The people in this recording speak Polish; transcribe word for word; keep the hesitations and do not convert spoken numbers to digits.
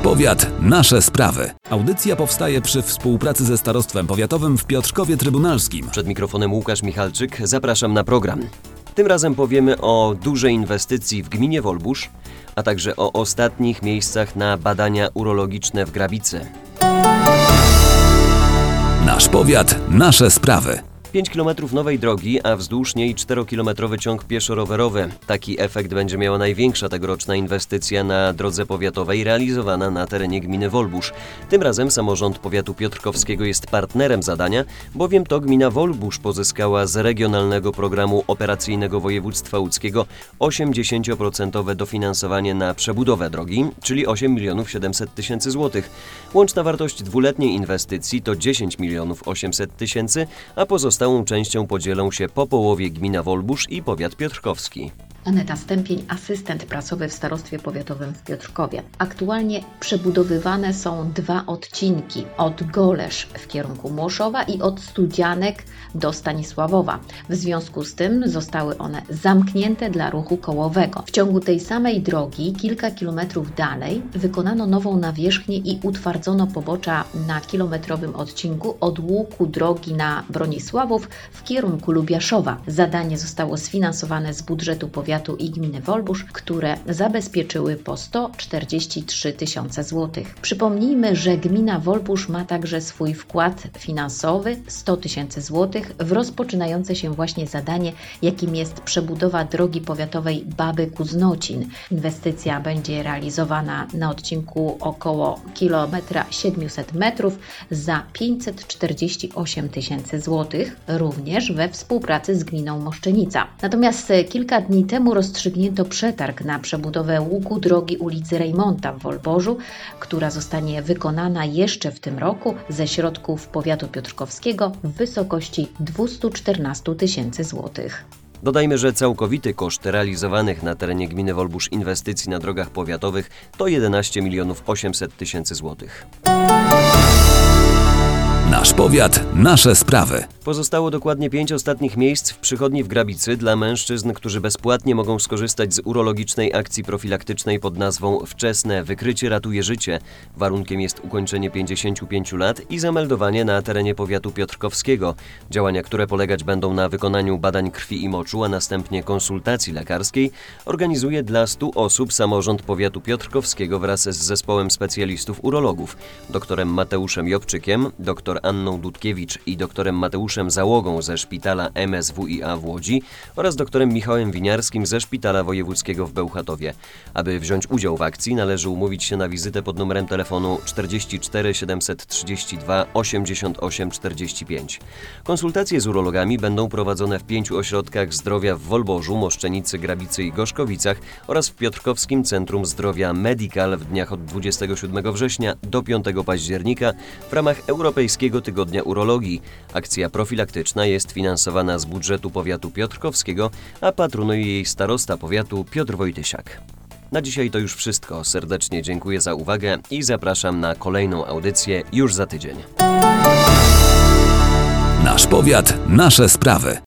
powiat, nasze sprawy. Audycja powstaje przy współpracy ze Starostwem Powiatowym w Piotrkowie Trybunalskim. Przed mikrofonem Łukasz Michalczyk, zapraszam na program. Tym razem powiemy o dużej inwestycji w gminie Wolbusz, a także o ostatnich miejscach na badania urologiczne w Grabicy. Nasz powiat, nasze sprawy. pięć kilometrów nowej drogi, a wzdłuż niej czterokilometrowy ciąg pieszo-rowerowy. Taki efekt będzie miała największa tegoroczna inwestycja na drodze powiatowej realizowana na terenie gminy Wolbusz. Tym razem samorząd powiatu piotrkowskiego jest partnerem zadania, bowiem to gmina Wolbusz pozyskała z regionalnego programu operacyjnego województwa łódzkiego osiemdziesięcioprocentowe dofinansowanie na przebudowę drogi, czyli osiem milionów siedemset tysięcy złotych. Łączna wartość dwuletniej inwestycji to dziesięć milionów osiemset tysięcy, a pozostałą Całą częścią podzielą się po połowie gmina Wolbusz i powiat piotrkowski. Aneta Stępień, asystent prasowy w Starostwie Powiatowym w Piotrkowie. Aktualnie przebudowywane są dwa odcinki, od Golesz w kierunku Młoszowa i od Studzianek do Stanisławowa. W związku z tym zostały one zamknięte dla ruchu kołowego. W ciągu tej samej drogi, kilka kilometrów dalej, wykonano nową nawierzchnię i utwardzono pobocza na kilometrowym odcinku od łuku drogi na Bronisławów w kierunku Lubiaszowa. Zadanie zostało sfinansowane z budżetu powiatu i gminy Wolbusz, które zabezpieczyły po sto czterdzieści trzy tysiące złotych. Przypomnijmy, że gmina Wolbusz ma także swój wkład finansowy sto tysięcy złotych w rozpoczynające się właśnie zadanie, jakim jest przebudowa drogi powiatowej Baby-Kuznocin. Inwestycja będzie realizowana na odcinku około kilometra siedmiuset metrów za pięćset czterdzieści osiem tysięcy złotych, również we współpracy z gminą Moszczenica. Natomiast kilka dni temu rozstrzygnięto przetarg na przebudowę łuku drogi ulicy Rejmonta w Wolborzu, która zostanie wykonana jeszcze w tym roku ze środków powiatu piotrkowskiego w wysokości dwieście czternaście tysięcy złotych. Dodajmy, że całkowity koszt realizowanych na terenie gminy Wolbusz inwestycji na drogach powiatowych to jedenaście milionów osiemset tysięcy złotych. Nasz powiat, nasze sprawy. Pozostało dokładnie pięć ostatnich miejsc w przychodni w Grabicy dla mężczyzn, którzy bezpłatnie mogą skorzystać z urologicznej akcji profilaktycznej pod nazwą Wczesne wykrycie ratuje życie. Warunkiem jest ukończenie pięćdziesięciu pięciu lat i zameldowanie na terenie powiatu piotrkowskiego. Działania, które polegać będą na wykonaniu badań krwi i moczu, a następnie konsultacji lekarskiej, organizuje dla stu osób samorząd powiatu piotrkowskiego wraz z zespołem specjalistów urologów, doktorem Mateuszem Jobczykiem, dr Anną Dudkiewicz i doktorem Mateuszem Załogą ze szpitala M S W i A w Łodzi oraz doktorem Michałem Winiarskim ze szpitala wojewódzkiego w Bełchatowie. Aby wziąć udział w akcji, należy umówić się na wizytę pod numerem telefonu czterdzieści cztery siedemset trzydzieści dwa osiemdziesiąt osiem czterdzieści pięć. Konsultacje z urologami będą prowadzone w pięciu ośrodkach zdrowia w Wolborzu, Moszczenicy, Grabicy i Gorzkowicach oraz w Piotrkowskim Centrum Zdrowia Medical w dniach od dwudziestego siódmego września do piątego października w ramach Europejskiego Tygodnia Urologii. Akcja profilaktyczna jest finansowana z budżetu powiatu piotrkowskiego, a patronuje jej starosta powiatu Piotr Wojtysiak. Na dzisiaj to już wszystko. Serdecznie dziękuję za uwagę i zapraszam na kolejną audycję już za tydzień. Nasz powiat, nasze sprawy.